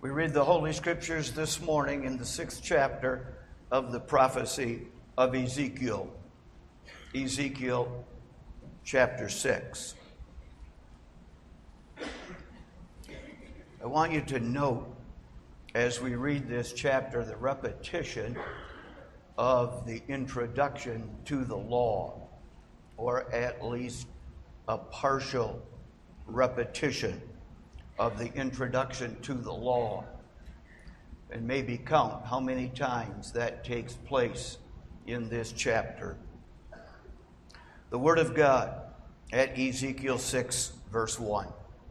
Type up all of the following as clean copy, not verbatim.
We read the Holy Scriptures this morning in the 6th chapter of the prophecy of Ezekiel. Ezekiel chapter 6. I want you to note, as we read this chapter, the repetition of the introduction to the law, or at least a partial repetition of the introduction to the law, and maybe count how many times that takes place in this chapter. The Word of God at Ezekiel 6, verse 1.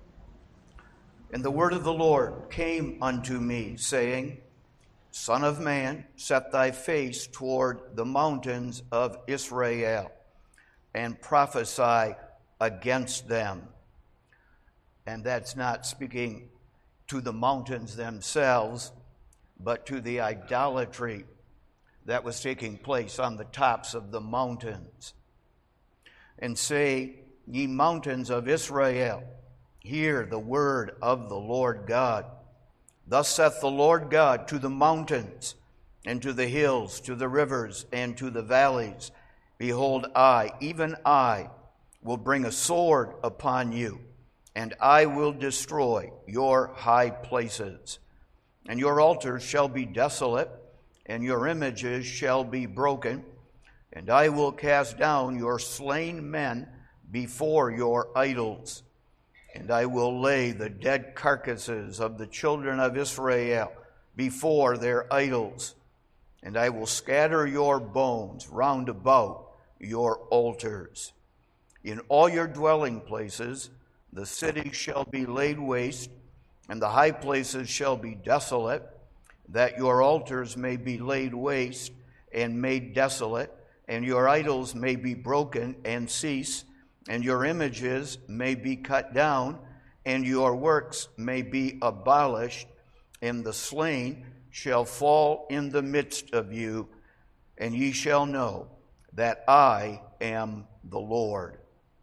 And the word of the Lord came unto me, saying, Son of man, set thy face toward the mountains of Israel, and prophesy against them. And that's not speaking to the mountains themselves, but to the idolatry that was taking place on the tops of the mountains. And say, Ye mountains of Israel, hear the word of the Lord God. Thus saith the Lord God to the mountains, and to the hills, to the rivers, and to the valleys, Behold, I, even I, will bring a sword upon you, and I will destroy your high places. And your altars shall be desolate, and your images shall be broken, and I will cast down your slain men before your idols. And I will lay the dead carcasses of the children of Israel before their idols, and I will scatter your bones round about your altars. In all your dwelling places the city shall be laid waste, and the high places shall be desolate, that your altars may be laid waste and made desolate, and your idols may be broken and cease, and your images may be cut down, and your works may be abolished, and the slain shall fall in the midst of you, and ye shall know that I am the Lord.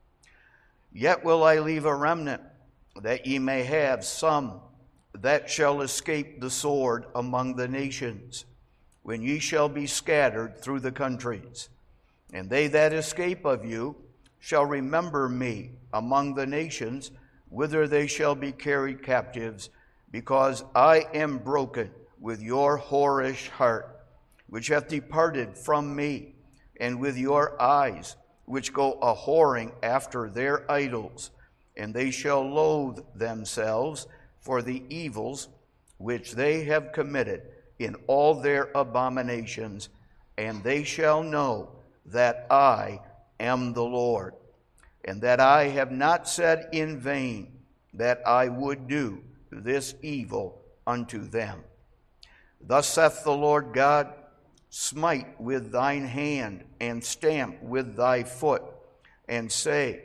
Yet will I leave a remnant, that ye may have some that shall escape the sword among the nations, when ye shall be scattered through the countries. And they that escape of you shall remember me among the nations, whither they shall be carried captives, because I am broken with your whorish heart, which hath departed from me, and with your eyes, which go a-whoring after their idols, and they shall loathe themselves for the evils which they have committed in all their abominations, and they shall know that I am the Lord, and that I have not said in vain that I would do this evil unto them. Thus saith the Lord God, Smite with thine hand, and stamp with thy foot, and say,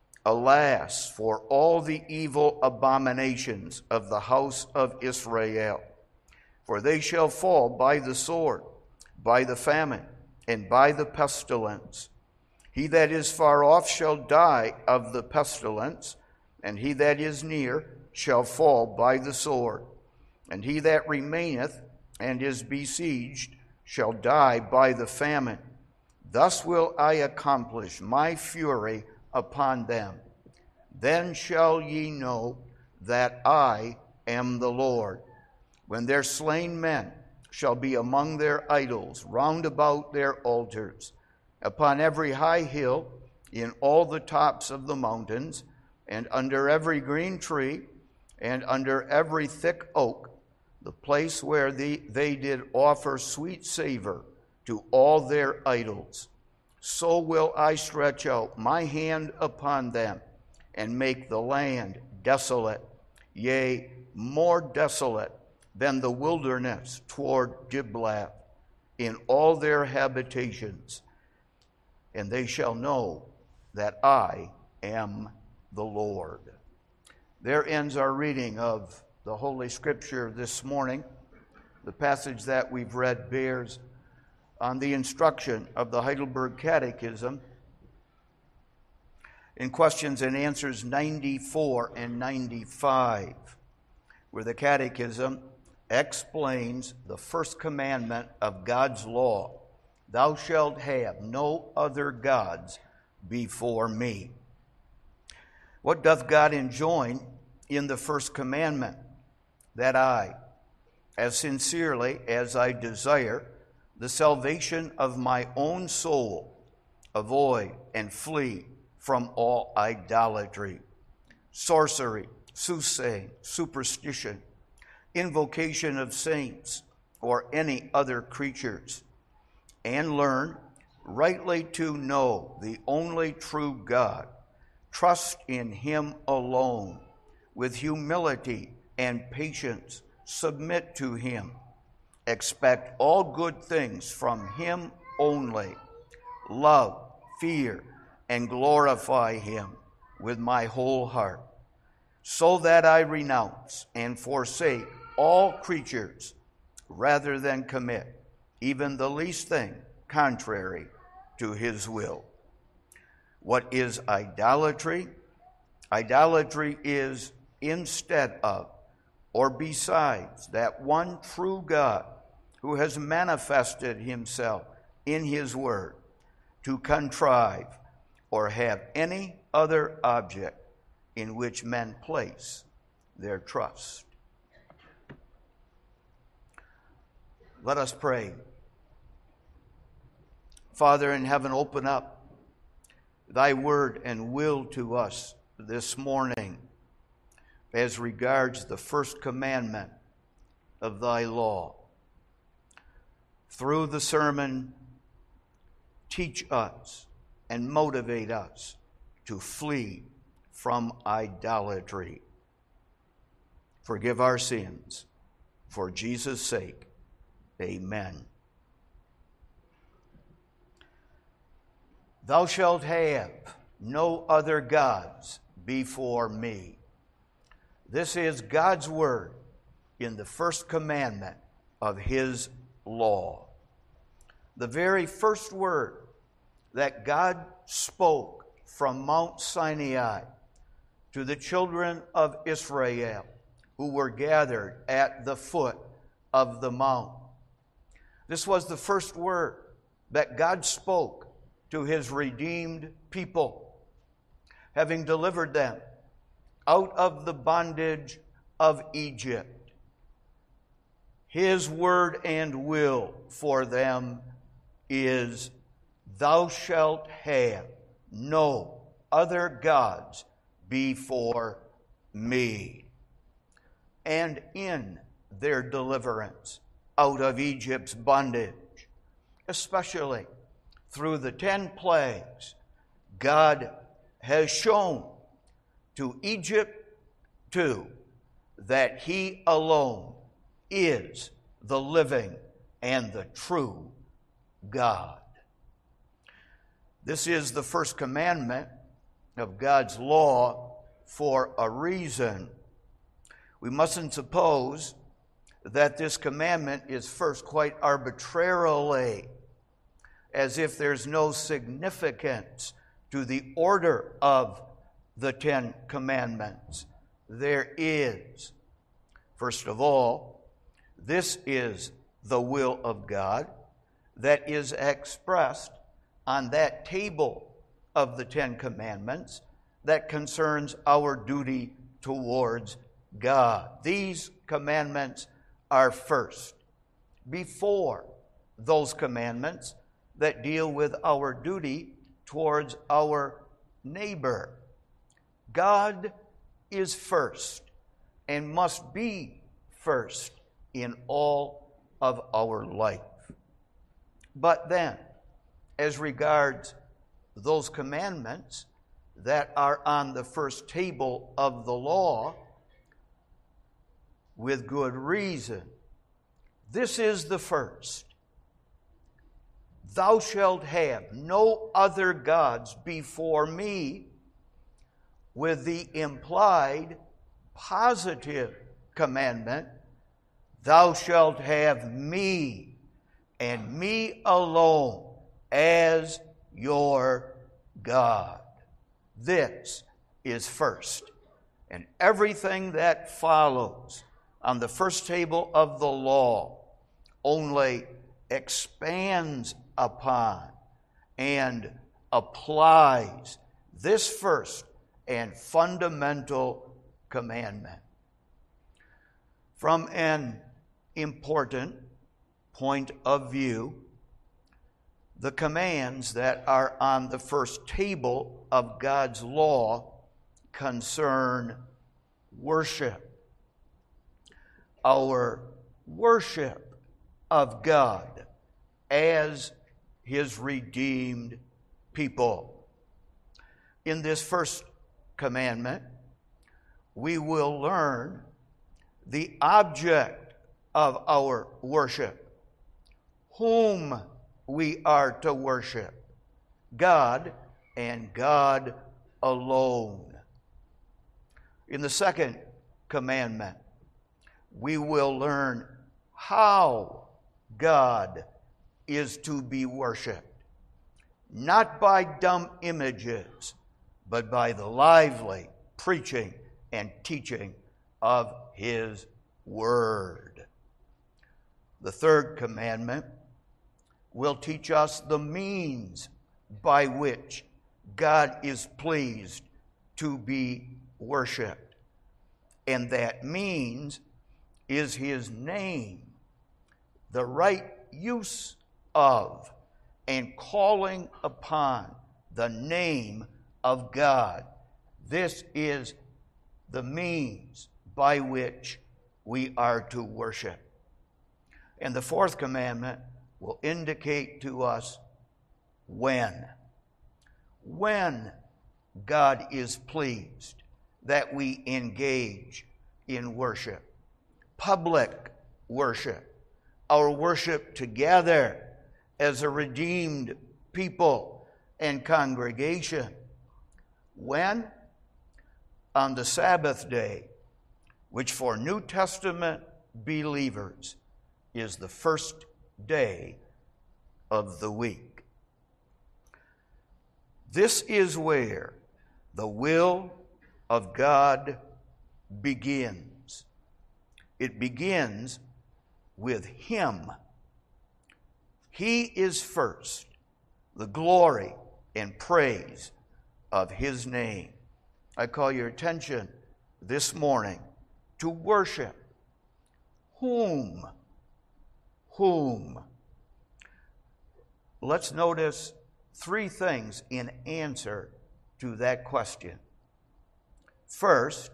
Alas, for all the evil abominations of the house of Israel! For they shall fall by the sword, by the famine, and by the pestilence. He that is far off shall die of the pestilence, and he that is near shall fall by the sword. And he that remaineth and is besieged shall die by the famine. Thus will I accomplish my fury upon them. Then shall ye know that I am the Lord, when their slain men shall be among their idols, round about their altars, upon every high hill, in all the tops of the mountains, and under every green tree, and under every thick oak, the place where they did offer sweet savor to all their idols. So will I stretch out my hand upon them, and make the land desolate, yea, more desolate than the wilderness toward Diblath, in all their habitations. And they shall know that I am the Lord. There ends our reading of the Holy Scripture this morning. The passage that we've read bears on the instruction of the Heidelberg Catechism in questions and answers 94 and 95, where the Catechism explains the first commandment of God's law. Thou shalt have no other gods before me. What doth God enjoin in the first commandment? That I, as sincerely as I desire the salvation of my own soul, avoid and flee from all idolatry, sorcery, soothsaying, superstition, invocation of saints, or any other creatures, and learn rightly to know the only true God. Trust in him alone, with humility and patience, submit to him. Expect all good things from him only. Love, fear, and glorify him with my whole heart, so that I renounce and forsake all creatures rather than commit even the least thing contrary to his will. What is idolatry? Idolatry is instead of or besides that one true God who has manifested himself in his word, to contrive or have any other object in which men place their trust. Let us pray. Father in heaven, open up thy word and will to us this morning as regards the first commandment of thy law. Through the sermon, teach us and motivate us to flee from idolatry. Forgive our sins. For Jesus' sake, amen. Thou shalt have no other gods before me. This is God's word in the first commandment of his law. The very first word that God spoke from Mount Sinai to the children of Israel who were gathered at the foot of the mount. This was the first word that God spoke to his redeemed people, having delivered them out of the bondage of Egypt. His word and will for them is, thou shalt have no other gods before me. And in their deliverance out of Egypt's bondage, especially through the 10 plagues, God has shown to Egypt too that he alone is the living and the true God. This is the first commandment of God's law for a reason. We mustn't suppose that this commandment is first quite arbitrarily, as if there's no significance to the order of the 10 commandments. There is. First of all, this is the will of God that is expressed on that table of the 10 commandments that concerns our duty towards God. These commandments are first, before those commandments that deal with our duty towards our neighbor. God is first and must be first in all of our life. But then, as regards those commandments that are on the first table of the law, with good reason, this is the first. Thou shalt have no other gods before me, with the implied positive commandment, thou shalt have me and me alone as your God. This is first. And everything that follows on the first table of the law only expands upon and applies this first and fundamental commandment. From an important point of view, the commands that are on the first table of God's law concern worship. Our worship of God as His redeemed people. In this first commandment, we will learn the object of our worship, whom we are to worship, God and God alone. In the second commandment, we will learn how God is to be worshiped, not by dumb images, but by the lively preaching and teaching of His Word. The third commandment will teach us the means by which God is pleased to be worshiped. And that means is His name, the right use of and calling upon the name of God. This is the means by which we are to worship. And the fourth commandment will indicate to us when God is pleased that we engage in worship, public worship, our worship together as a redeemed people and congregation. When? On the Sabbath day, which for New Testament believers is the first day of the week. This is where the will of God begins. It begins with Him. He is first, the glory and praise of His name. I call your attention this morning to worship. Whom? Let's notice three things in answer to that question. First,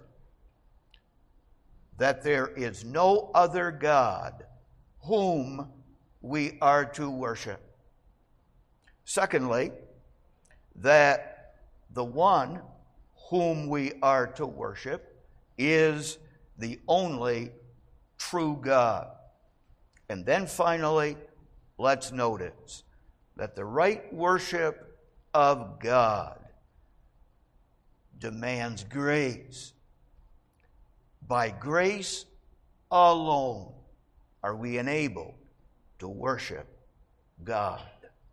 that there is no other God whom we are to worship. Secondly, that the one whom we are to worship is the only true God. And then finally, let's notice that the right worship of God demands grace. By grace alone are we enabled to worship God.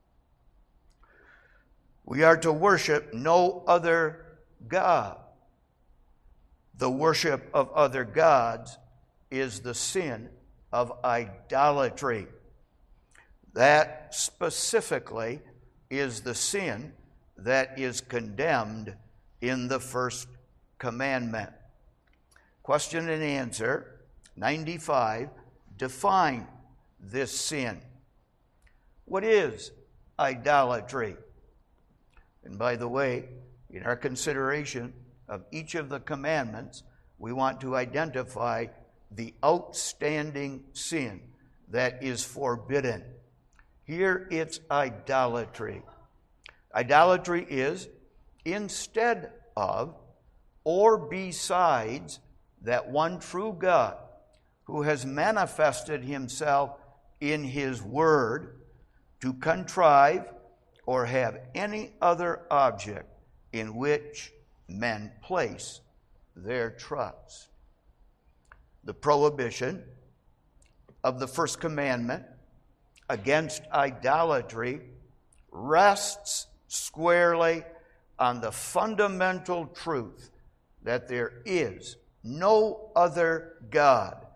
We are to worship no other God. The worship of other gods is the sin of idolatry. That specifically is the sin that is condemned in the first commandment. Question and answer 95 define this sin. What is idolatry? And by the way, in our consideration of each of the commandments, we want to identify the outstanding sin that is forbidden. Here it's idolatry. Idolatry is instead of or besides that one true God who has manifested Himself in His Word to contrive or have any other object in which men place their trust. The prohibition of the first commandment against idolatry rests squarely on the fundamental truth that there is no other God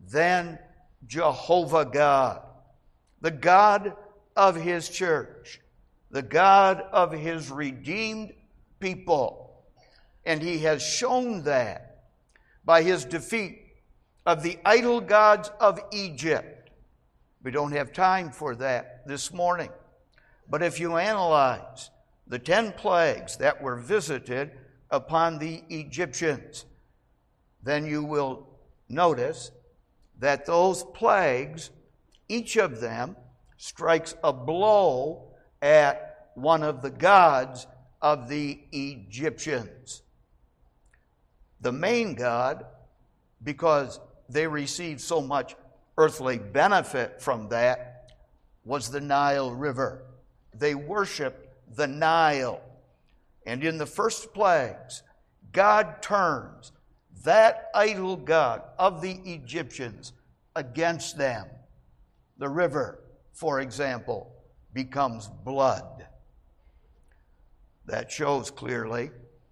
than Jehovah God, the God of his church, the God of his redeemed people. And he has shown that by his defeat of the idol gods of Egypt. We don't have time for that this morning. But if you analyze the 10 plagues that were visited upon the Egyptians, then you will notice that those plagues, each of them strikes a blow at one of the gods of the Egyptians. The main god, because they received so much earthly benefit from that, was the Nile River. They worshiped the Nile. And in the first plagues, God turns that idol god of the Egyptians against them. The river, for example, becomes blood. That shows clearly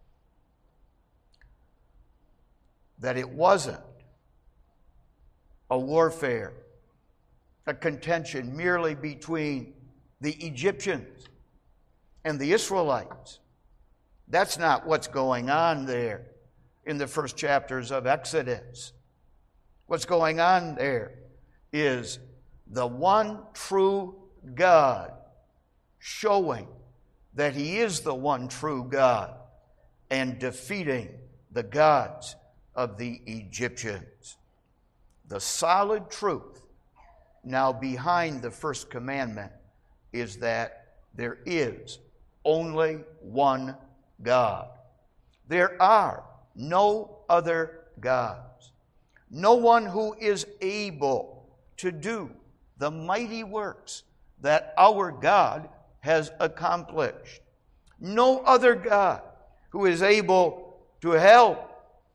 that it wasn't a warfare, a contention merely between the Egyptians and the Israelites. That's not what's going on there in the first chapters of Exodus. What's going on there is the one true God showing that he is the one true God and defeating the gods of the Egyptians. The solid truth now behind the first commandment is that there is only one God. There are no other gods. No one who is able to do the mighty works that our God has accomplished. No other God who is able to help,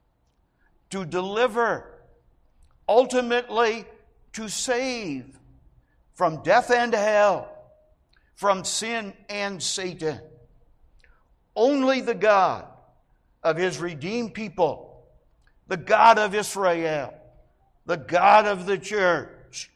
to deliver, ultimately to save from death and hell, from sin and Satan. Only the God of his redeemed people, the God of Israel, the God of the church,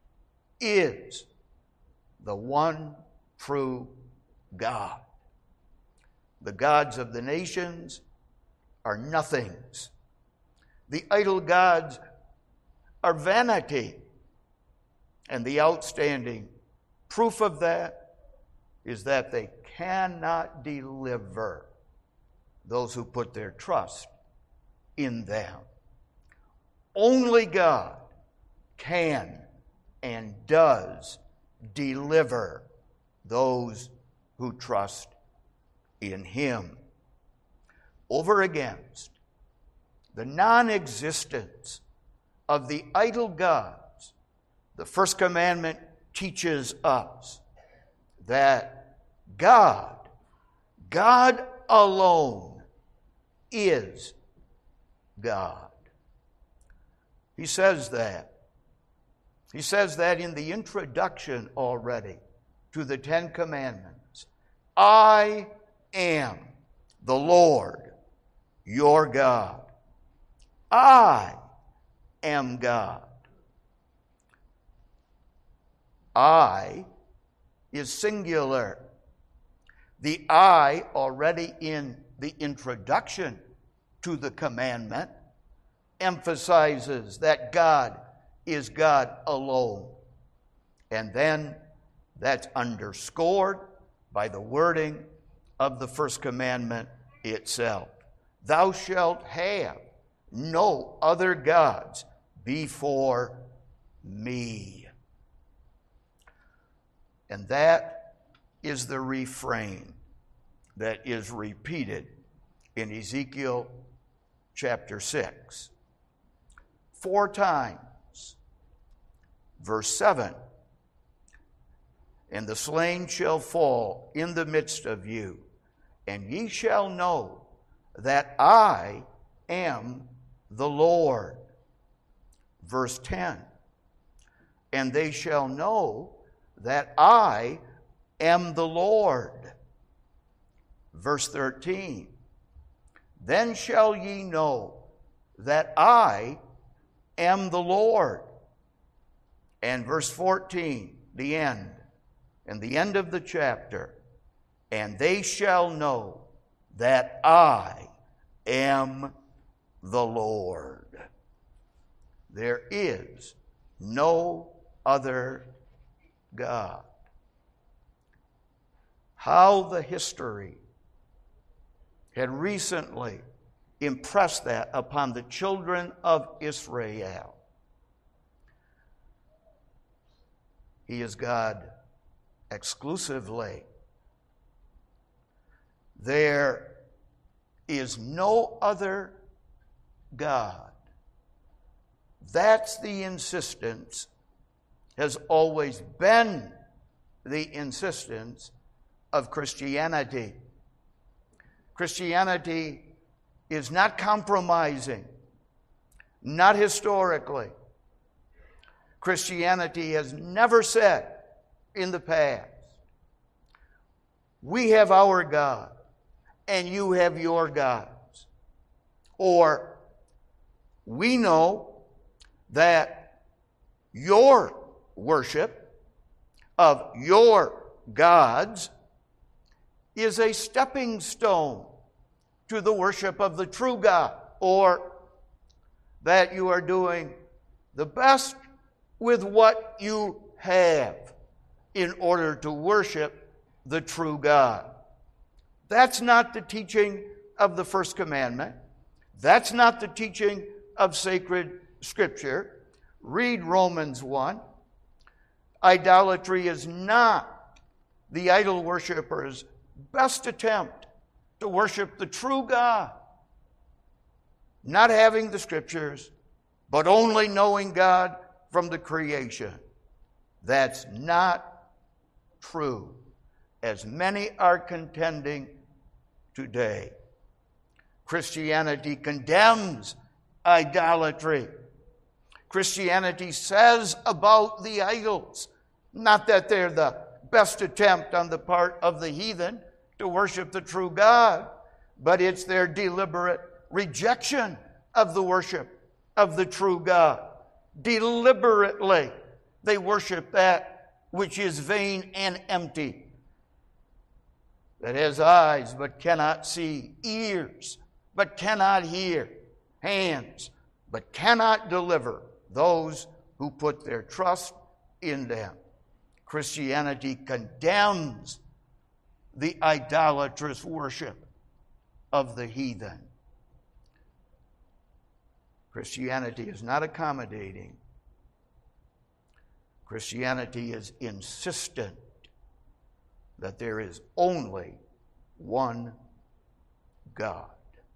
is the one true God. The gods of the nations are nothings. The idol gods are vanity. And the outstanding proof of that is that they cannot deliver those who put their trust in them. Only God can and does deliver those who trust in him. Over against the non-existence of the idol gods, the first commandment teaches us that God alone is God. He says that. He says that in the introduction already to the 10 Commandments. I am the Lord, your God. I am God. I is singular. The I already in the introduction to the commandment emphasizes that God is God alone. And then that's underscored by the wording of the first commandment itself. Thou shalt have no other gods before me. And that is the refrain that is repeated in Ezekiel chapter 6. 4 times. Verse 7. And the slain shall fall in the midst of you, and ye shall know that I am the Lord. Verse 10. And they shall know that I am the Lord. Verse 13. Then shall ye know that I am the Lord. And verse 14, the end, and the end of the chapter, and they shall know that I am the Lord. There is no other God. How the history had recently impressed that upon the children of Israel. He is God exclusively. There is no other God. That's the insistence, has always been the insistence of Christianity. Christianity is not compromising, not historically. Christianity has never said in the past, we have our God and you have your gods. Or we know that your worship of your gods is a stepping stone to the worship of the true God, or that you are doing the best with what you have in order to worship the true God. That's not the teaching of the first commandment. That's not the teaching of sacred Scripture. Read Romans 1. Idolatry is not the idol worshiper's best attempt to worship the true God. Not having the Scriptures, but only knowing God from the creation. That's not true, as many are contending today. Christianity condemns idolatry. Christianity says about the idols, not that they're the best attempt on the part of the heathen to worship the true God, but it's their deliberate rejection of the worship of the true God. Deliberately, they worship that which is vain and empty, that has eyes but cannot see, ears but cannot hear, hands but cannot deliver those who put their trust in them. Christianity condemns the idolatrous worship of the heathen. Christianity is not accommodating. Christianity is insistent that there is only one God.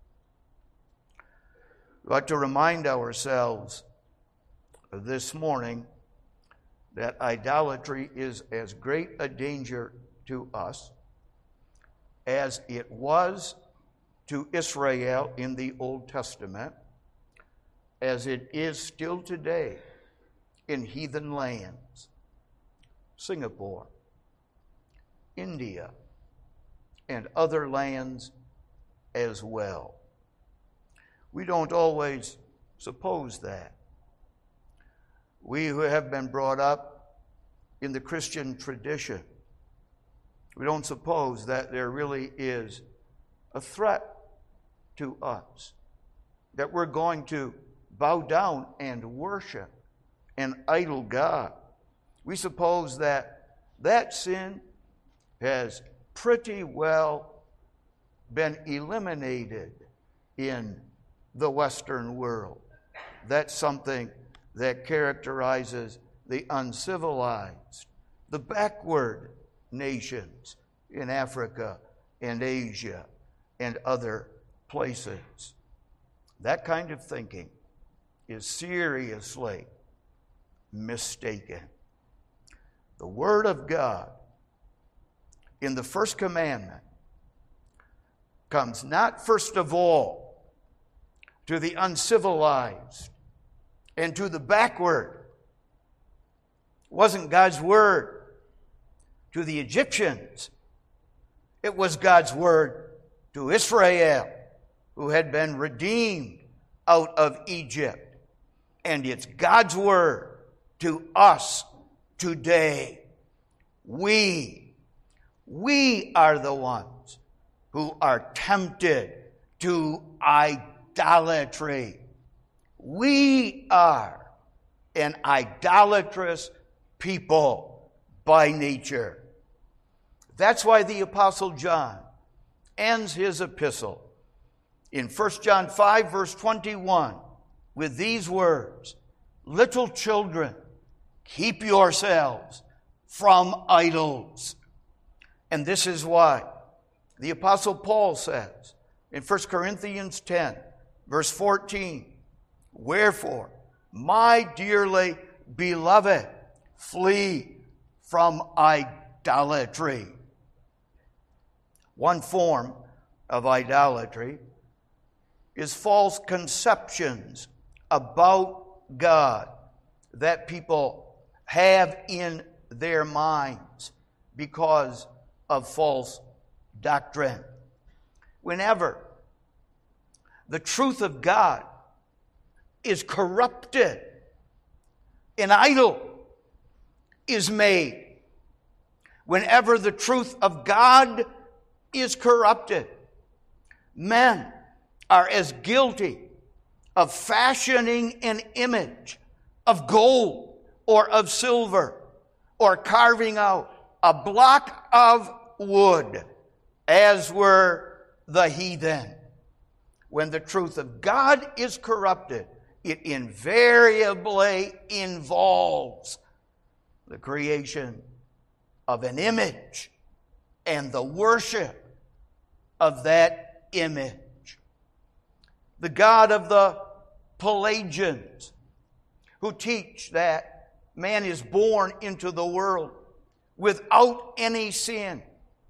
We ought to remind ourselves this morning that idolatry is as great a danger to us as it was to Israel in the Old Testament, as it is still today in heathen lands, Singapore, India, and other lands as well. We don't always suppose that. We who have been brought up in the Christian tradition, we don't suppose that there really is a threat to us, that we're going to bow down and worship an idol god. We suppose that that sin has pretty well been eliminated in the Western world. That's something that characterizes the uncivilized, the backward nations in Africa and Asia and other places. That kind of thinking is seriously mistaken. The Word of God in the first commandment comes not first of all to the uncivilized and to the backward. It wasn't God's Word to the Egyptians. It was God's Word to Israel, who had been redeemed out of Egypt. And it's God's word to us today. We are the ones who are tempted to idolatry. We are an idolatrous people by nature. That's why the Apostle John ends his epistle in 1 John 5, verse 21, with these words, "Little children, keep yourselves from idols." And this is why the Apostle Paul says in 1 Corinthians 10, verse 14, "Wherefore, my dearly beloved, flee from idolatry." One form of idolatry is false conceptions about God that people have in their minds because of false doctrine. Whenever the truth of God is corrupted, an idol is made. Whenever the truth of God is corrupted, men are as guilty of fashioning an image of gold or of silver, or carving out a block of wood, as were the heathen. When the truth of God is corrupted, it invariably involves the creation of an image and the worship of that image. The God of the Pelagians, who teach that man is born into the world without any sin,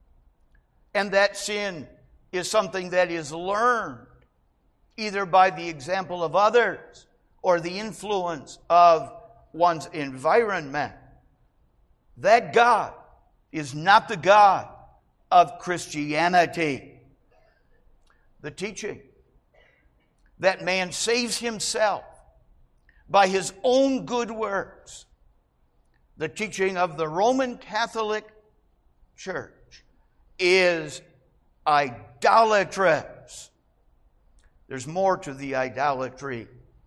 and that sin is something that is learned either by the example of others or the influence of one's environment. That God is not the God of Christianity. The teaching that man saves himself by his own good works, the teaching of the Roman Catholic Church, is idolatrous. There's more to the idolatry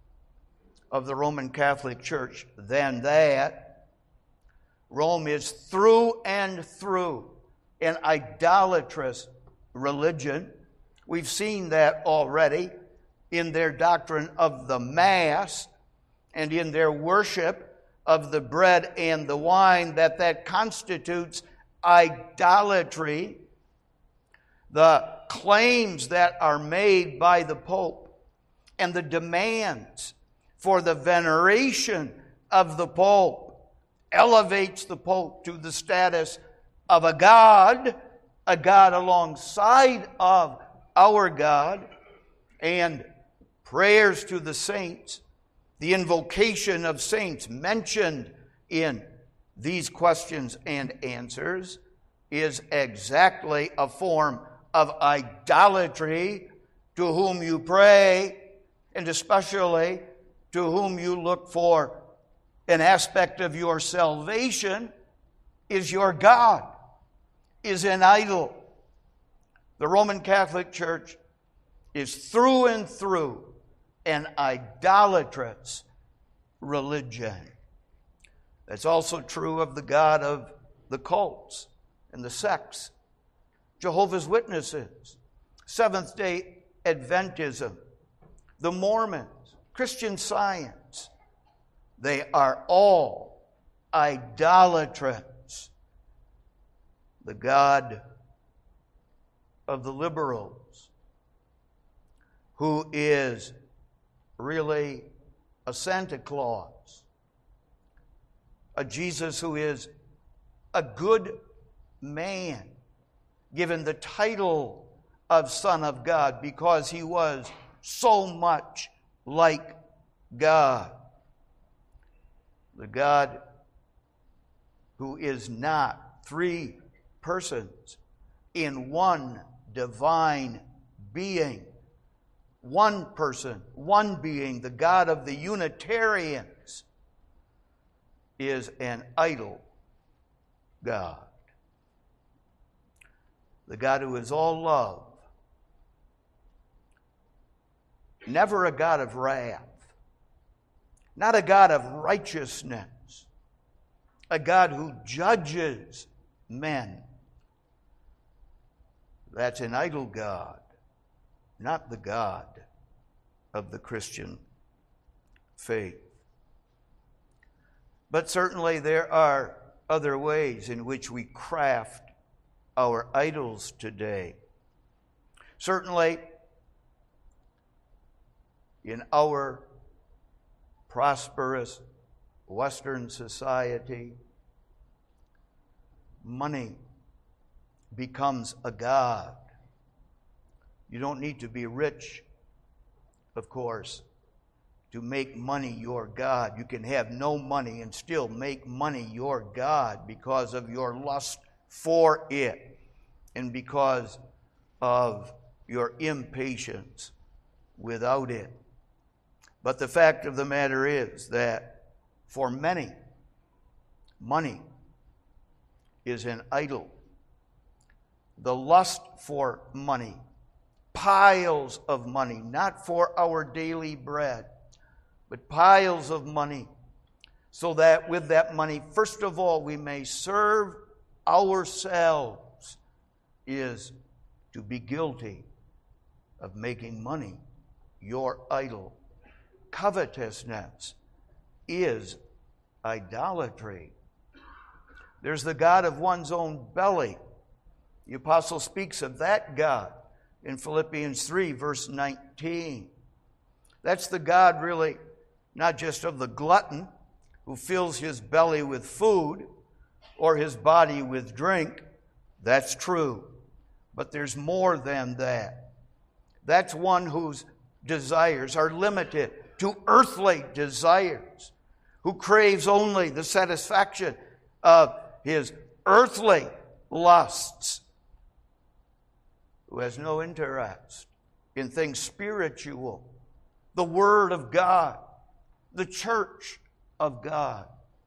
of the Roman Catholic Church than that. Rome is through and through an idolatrous religion. We've seen that already in their doctrine of the Mass and in their worship of the bread and the wine, that constitutes idolatry. The claims that are made by the Pope and the demands for the veneration of the Pope elevates the Pope to the status of a God alongside of our God, and prayers to the saints, the invocation of saints mentioned in these questions and answers, is exactly a form of idolatry. To whom you pray, and especially to whom you look for an aspect of your salvation, is your God, is an idol. The Roman Catholic Church is through and through an idolatrous religion. That's also true of the God of the cults and the sects, Jehovah's Witnesses, Seventh-day Adventism, the Mormons, Christian Science. They are all idolatrous. The God of the liberals, who is really a Santa Claus, a Jesus who is a good man, given the title of Son of God because he was so much like God. The God who is not three persons in one divine being, one person, one being, the God of the Unitarians, is an idol God. The God who is all love. Never a God of wrath. Not a God of righteousness. A God who judges men. That's an idol God, not the God of the Christian faith. But certainly there are other ways in which we craft our idols today. Certainly, in our prosperous Western society, money becomes a god. You don't need to be rich, of course, to make money your god. You can have no money and still make money your god because of your lust for it and because of your impatience without it. But the fact of the matter is that for many, money is an idol. The lust for money, piles of money, not for our daily bread, but piles of money, so that with that money, first of all, we may serve ourselves, is to be guilty of making money your idol. Covetousness is idolatry. There's the God of one's own belly. The apostle speaks of that God in Philippians 3, verse 19. That's the God, really, not just of the glutton who fills his belly with food or his body with drink. That's true. But there's more than that. That's one whose desires are limited to earthly desires, who craves only the satisfaction of his earthly lusts, who has no interest in things spiritual, the Word of God, the church of God.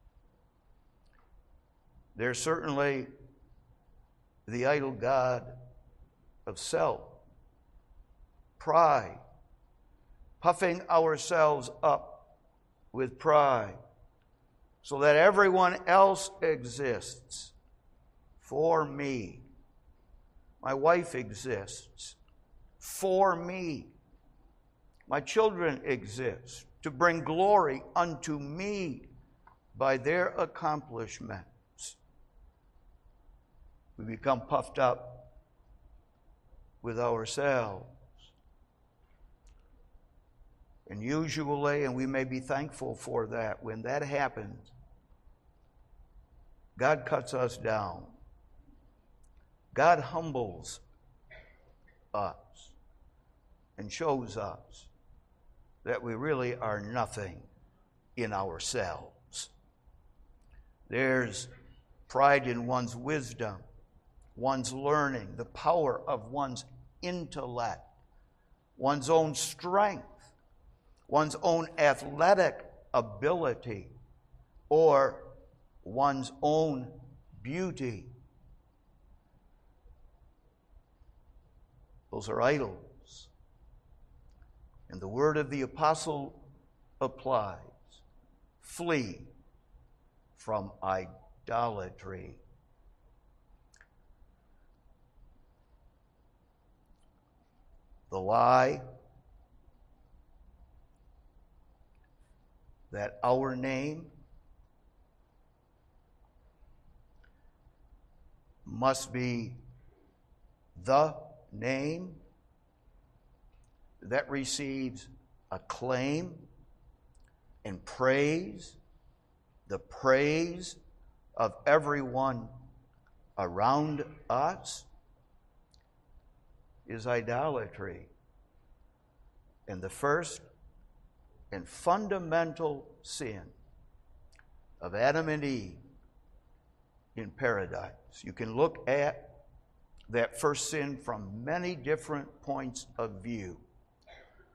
There's certainly the idol god of self, pride, puffing ourselves up with pride so that everyone else exists for me. My wife exists for me. My children exist to bring glory unto me by their accomplishments. We become puffed up with ourselves. And usually, and we may be thankful for that, when that happens, God cuts us down. God humbles us and shows us that we really are nothing in ourselves. There's pride in one's wisdom, one's learning, the power of one's intellect, one's own strength, one's own athletic ability, or one's own beauty. Those are idols. And the word of the apostle applies. Flee from idolatry. The lie that our name must be the name that receives acclaim and praise, the praise of everyone around us, is idolatry. And the first and fundamental sin of Adam and Eve in paradise. You can look at that first sin from many different points of view.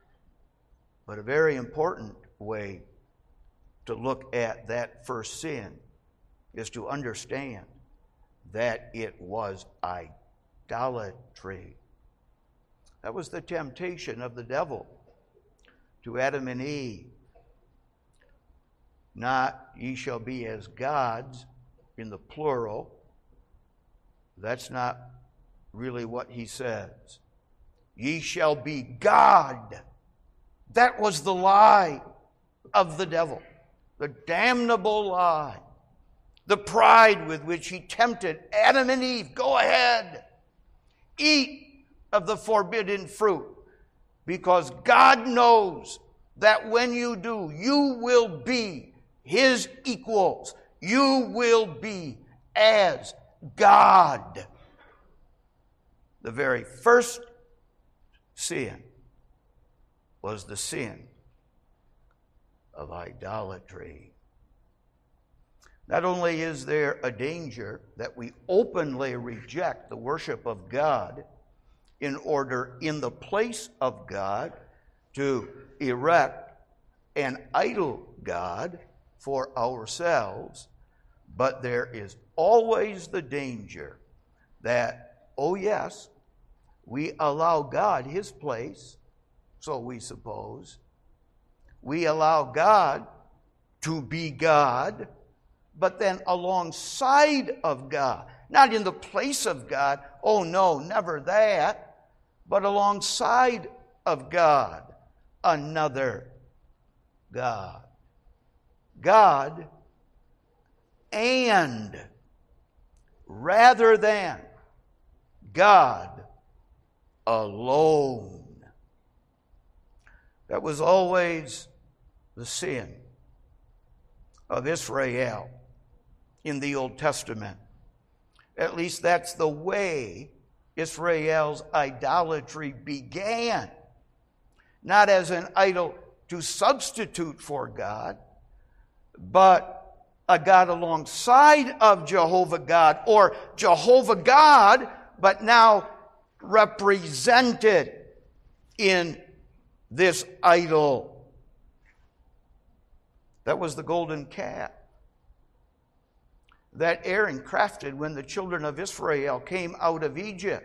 But a very important way to look at that first sin is to understand that it was idolatry. That was the temptation of the devil to Adam and Eve. Not ye shall be as gods in the plural. That's not really what he says. Ye shall be God. That was the lie of the devil. The damnable lie. The pride with which he tempted Adam and Eve. Go ahead. Eat of the forbidden fruit. Because God knows that when you do, you will be his equals. You will be as God. The very first sin was the sin of idolatry. Not only is there a danger that we openly reject the worship of God in order, in the place of God, to erect an idol god for ourselves, but there is always the danger that, oh yes, we allow God his place, so we suppose. We allow God to be God, but then alongside of God, not in the place of God, oh no, never that, but alongside of God, another God. God and rather than God alone. That was always the sin of Israel in the Old Testament. At least that's the way Israel's idolatry began. Not as an idol to substitute for God, but a God alongside of Jehovah God, or Jehovah God, but now represented in this idol. That was the golden calf that Aaron crafted when the children of Israel came out of Egypt.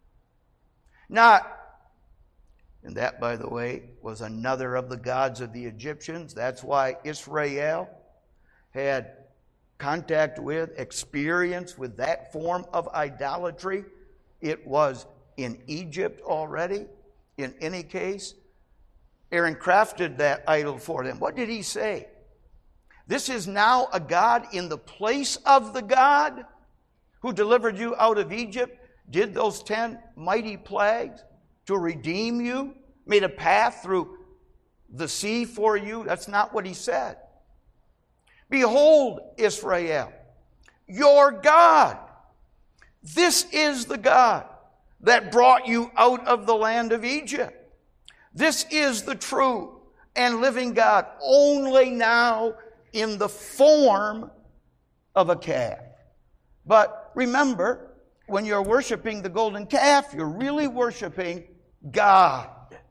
And that, by the way, was another of the gods of the Egyptians. That's why Israel had contact with, experience with that form of idolatry. It was in Egypt already. In any case, Aaron crafted that idol for them. What did he say? This is now a God in the place of the God who delivered you out of Egypt, did those 10 mighty plagues to redeem you, made a path through the sea for you. That's not what he said. Behold, Israel, your God. This is the God that brought you out of the land of Egypt. This is the true and living God, only now in the form of a calf. But remember, when you're worshiping the golden calf, you're really worshiping God.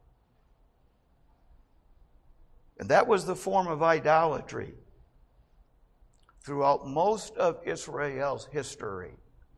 And that was the form of idolatry throughout most of Israel's history.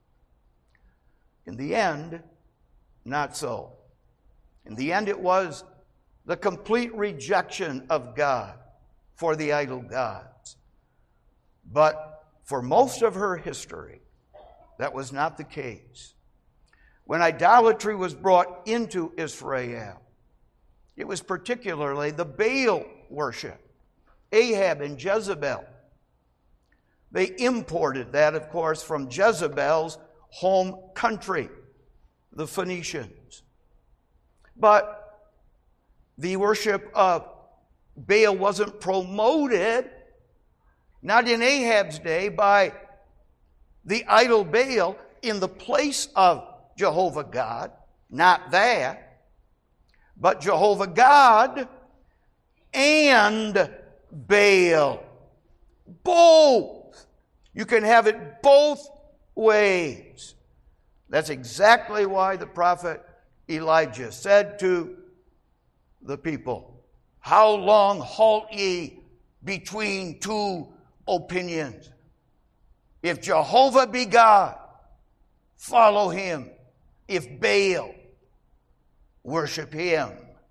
In the end, not so. In the end, it was the complete rejection of God for the idol gods. But for most of her history, that was not the case. When idolatry was brought into Israel, it was particularly the Baal worship. Ahab and Jezebel. They imported that, of course, from Jezebel's home country, the Phoenicians. But the worship of Baal wasn't promoted, not in Ahab's day, by the idol Baal in the place of Jehovah God. Not that, but Jehovah God and Baal. Both. You can have it both ways. That's exactly why the prophet Elijah said to the people, How long halt ye between two opinions? If Jehovah be God, follow him. If Baal, worship him.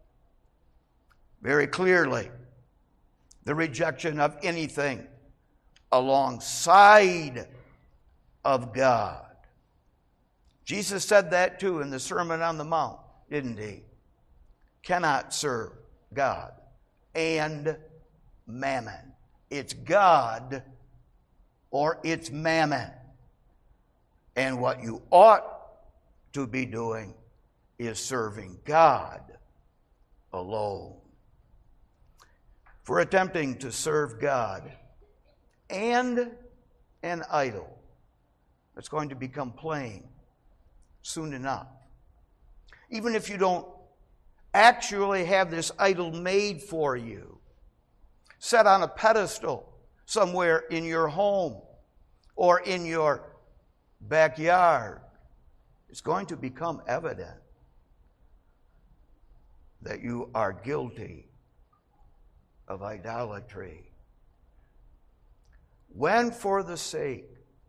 Very clearly, the rejection of anything alongside of God. Jesus said that too in the Sermon on the Mount, didn't he? Cannot serve God and mammon. It's God or it's mammon. And what you ought to be doing is serving God alone. For attempting to serve God and an idol, it's going to become plain soon enough. Even if you don't actually have this idol made for you, set on a pedestal somewhere in your home or in your backyard, it's going to become evident that you are guilty of idolatry. When, for the sake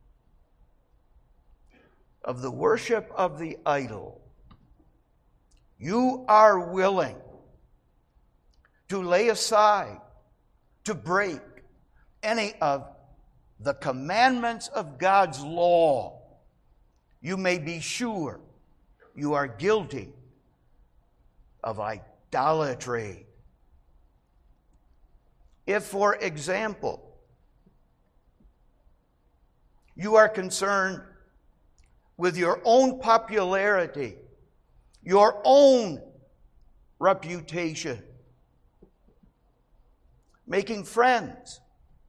of the worship of the idol, you are willing to lay aside, to break any of the commandments of God's law, you may be sure you are guilty of idolatry. If, for example, you are concerned with your own popularity, your own reputation, making friends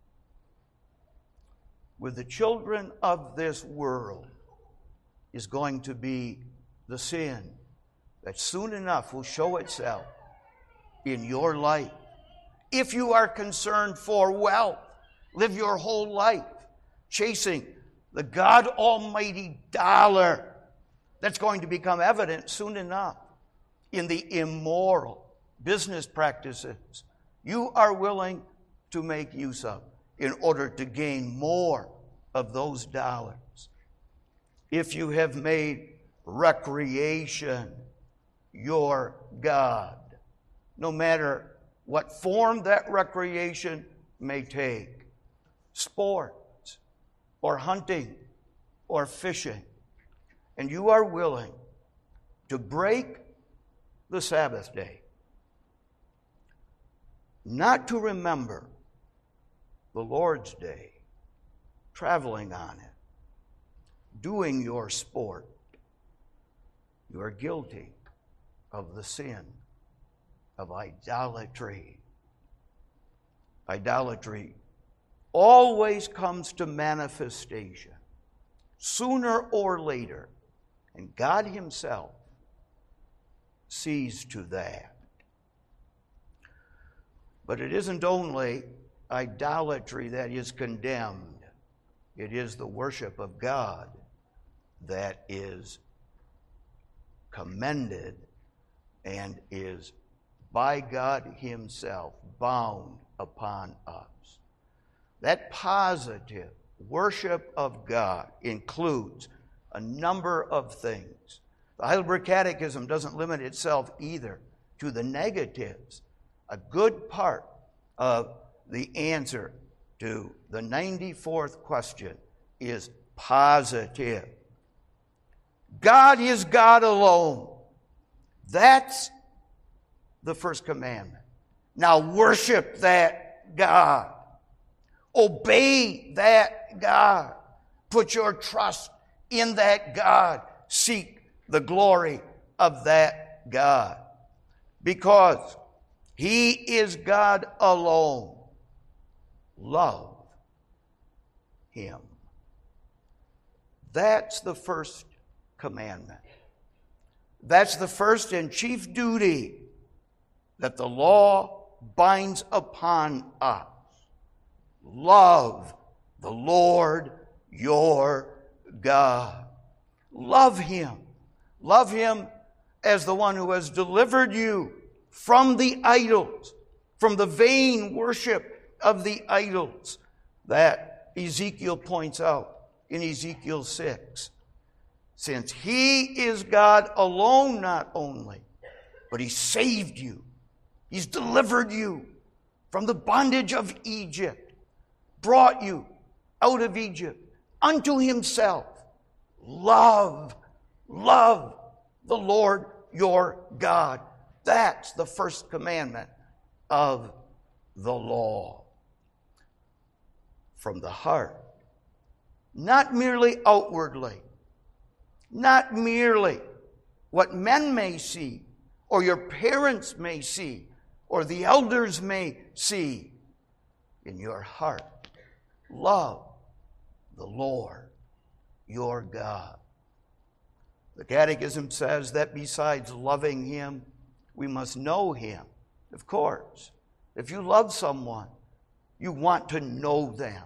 with the children of this world is going to be the sin that soon enough will show itself in your life. If you are concerned for wealth, live your whole life chasing the God Almighty dollar, that's going to become evident soon enough in the immoral business practices you are willing to make use of in order to gain more of those dollars. If you have made recreation your God, no matter what form that recreation may take, sports or hunting or fishing, and you are willing to break the Sabbath day, not to remember the Lord's day, traveling on it, doing your sport, you are guilty of the sin of idolatry. Idolatry always comes to manifestation, sooner or later, and God Himself sees to that. But it isn't only idolatry that is condemned. It is the worship of God that is commended and is by God Himself bound upon us. That positive worship of God includes a number of things. The Heidelberg Catechism doesn't limit itself either to the negatives. A good part of the answer to the 94th question is positive. God is God alone. That's the first commandment. Now worship that God. Obey that God. Put your trust in that God. Seek the glory of that God. Because He is God alone. Love Him. That's the first commandment. That's the first and chief duty that the law binds upon us. Love the Lord your God. Love Him. Love Him as the one who has delivered you from the idols from the vain worship of the idols that Ezekiel points out in Ezekiel 6. Since he is God alone, not only, but he saved you. He's delivered you from the bondage of Egypt, brought you out of Egypt unto himself. Love the Lord your God. That's the first commandment of the law. From the heart, not merely outwardly, not merely what men may see, or your parents may see, or the elders may see. In your heart, love the Lord your God. The Catechism says that besides loving him, we must know him. Of course, if you love someone, you want to know them.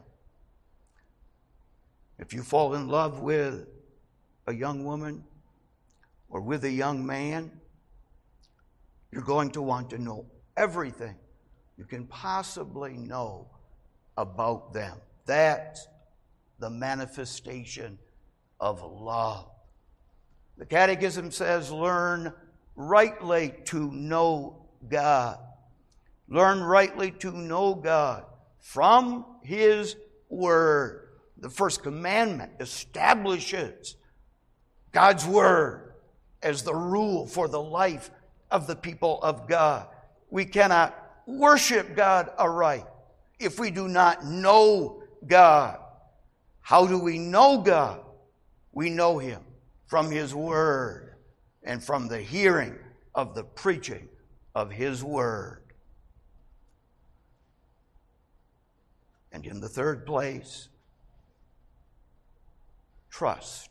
If you fall in love with a young woman or with a young man, you're going to want to know everything you can possibly know about them. That's the manifestation of love. The Catechism says, learn rightly to know God. Learn rightly to know God from his word. The first commandment establishes God's word as the rule for the life of the people of God. We cannot worship God aright if we do not know God. How do we know God? We know him from his word and from the hearing of the preaching of his word. And in the third place, trust.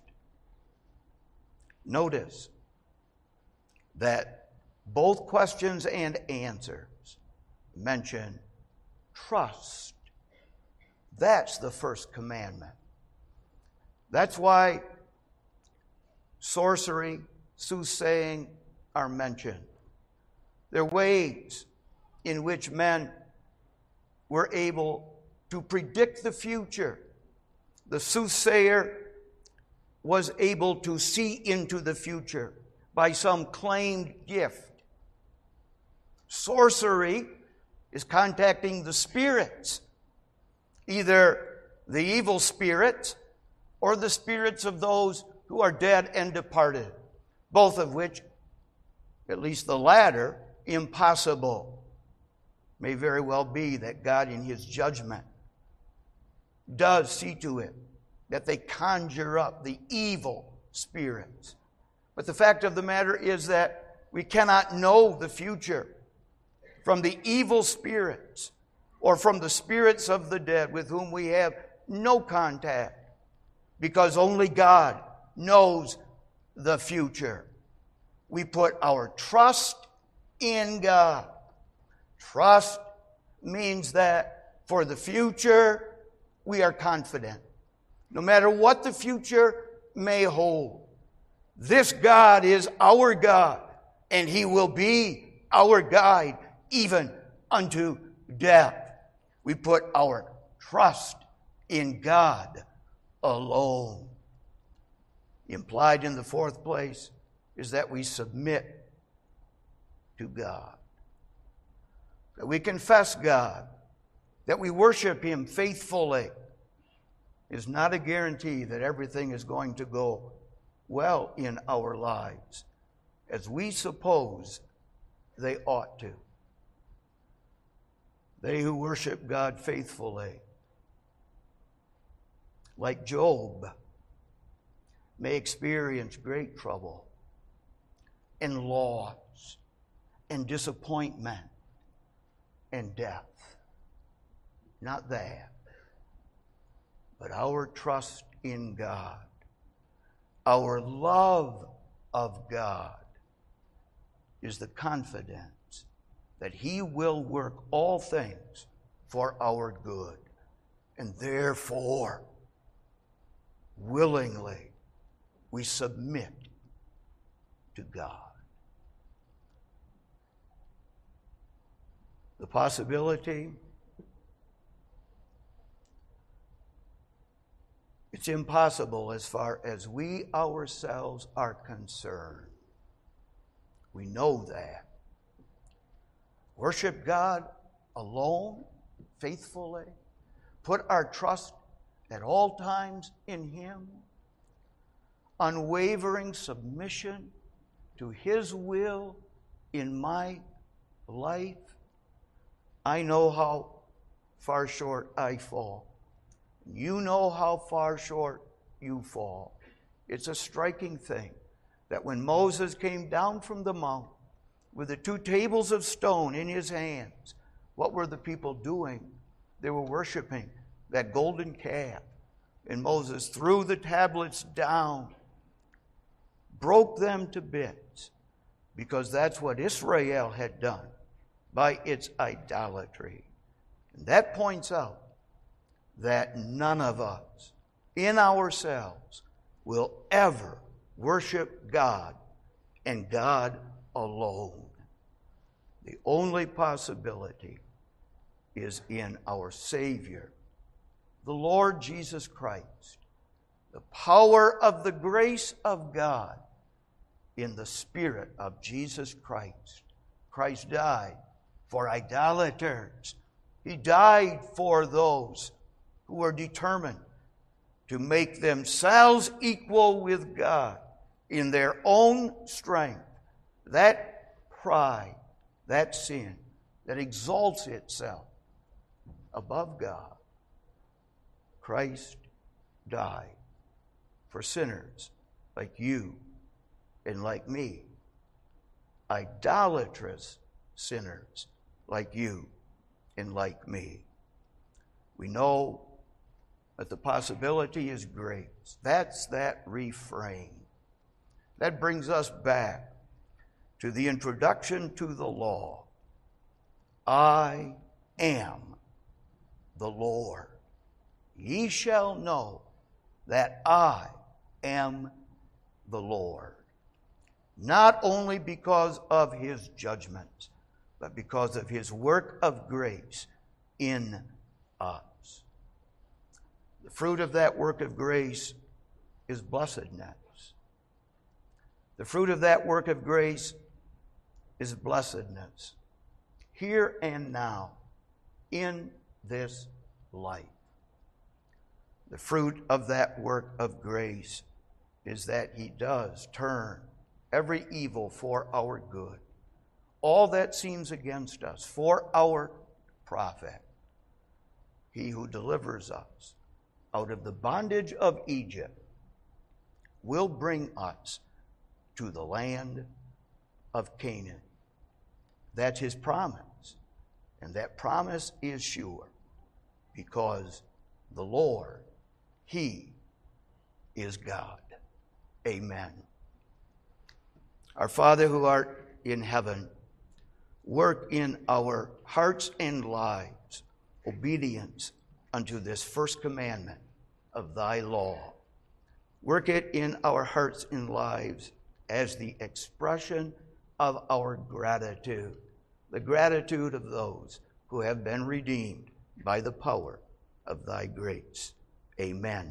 Notice that both questions and answers mention trust. That's the first commandment. That's why sorcery, soothsaying are mentioned. They're ways in which men were able to predict the future. The soothsayer was able to see into the future by some claimed gift. Sorcery is contacting the spirits, either the evil spirits or the spirits of those who are dead and departed, both of which, at least the latter, impossible. May very well be that God in his judgment does see to it that they conjure up the evil spirits. But the fact of the matter is that we cannot know the future from the evil spirits or from the spirits of the dead with whom we have no contact, because only God knows the future. We put our trust in God. Trust means that for the future, we are confident. No matter what the future may hold, this God is our God, and he will be our guide even unto death. We put our trust in God alone. Implied in the fourth place is that we submit to God. That we confess God, that we worship him faithfully, is not a guarantee that everything is going to go well in our lives as we suppose they ought to. They who worship God faithfully, like Job, may experience great trouble and loss and disappointment and death. Not that, but our trust in God, our love of God, is the confidence that he will work all things for our good. And therefore, willingly, we submit to God. The possibility, it's impossible as far as we ourselves are concerned. We know that. Worship God alone, faithfully. Put our trust at all times in Him. Unwavering submission to His will in my life. I know how far short I fall. You know how far short you fall. It's a striking thing that when Moses came down from the mount with the 2 tables of stone in his hands, what were the people doing? They were worshiping that golden calf. And Moses threw the tablets down, broke them to bits, because that's what Israel had done by its idolatry. And that points out that none of us in ourselves will ever worship God and God alone. The only possibility is in our Savior, the Lord Jesus Christ, the power of the grace of God in the Spirit of Jesus Christ. Christ died for idolaters. He died for those who were determined to make themselves equal with God in their own strength. That pride, that sin that exalts itself above God. Christ died for sinners like you and like me. Idolatrous sinners like you and like me. We know that the possibility is grace. That's that refrain. That brings us back to the introduction to the law. I am the Lord. Ye shall know that I am the Lord. Not only because of His judgments, but because of His work of grace in us. The fruit of that work of grace is blessedness. The fruit of that work of grace is blessedness. Here and now, in this life. The fruit of that work of grace is that He does turn every evil for our good. All that seems against us for our profit. He who delivers us out of the bondage of Egypt will bring us to the land of Canaan. That's His promise. And that promise is sure because the Lord, He is God. Amen. Our Father who art in heaven, work in our hearts and lives obedience unto this first commandment of Thy law. Work it in our hearts and lives as the expression of our gratitude, the gratitude of those who have been redeemed by the power of Thy grace. Amen.